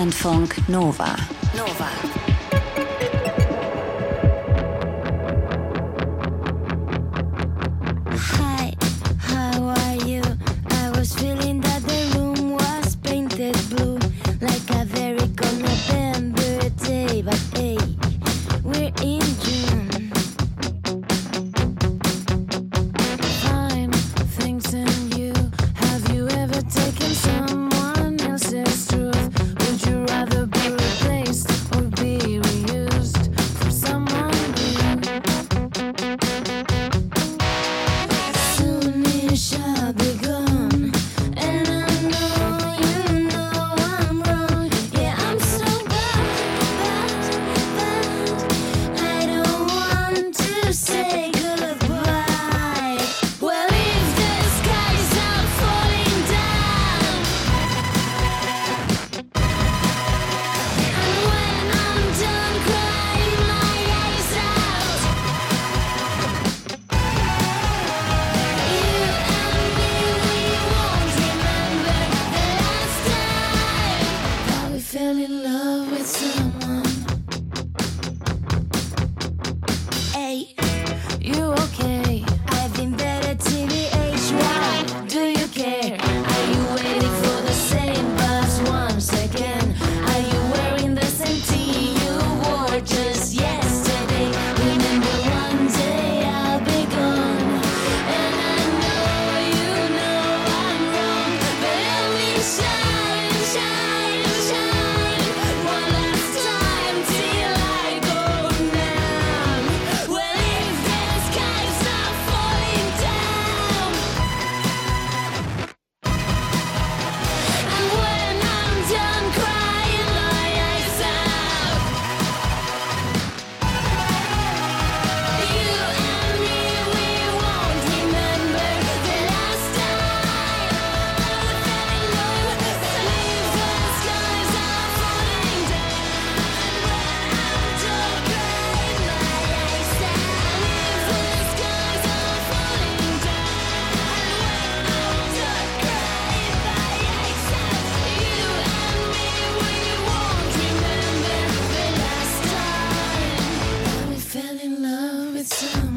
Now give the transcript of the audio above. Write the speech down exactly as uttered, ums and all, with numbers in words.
Funk Nova. Nova. Hi, how are you? I was feeling that the room was painted blue, like a very cold November day. But hey, we're in June. Fine things in you. Have you ever taken someone else's truth? Would you rather be replaced or be reused for someone new? Soon it shall be gone, and I know you know I'm wrong. Yeah, I'm so bad, bad, bad. I don't want to say goodbye. Well, if the skies are falling down, and when I'm done crying my eyes out, you and me, we won't remember the last time that we fell in love.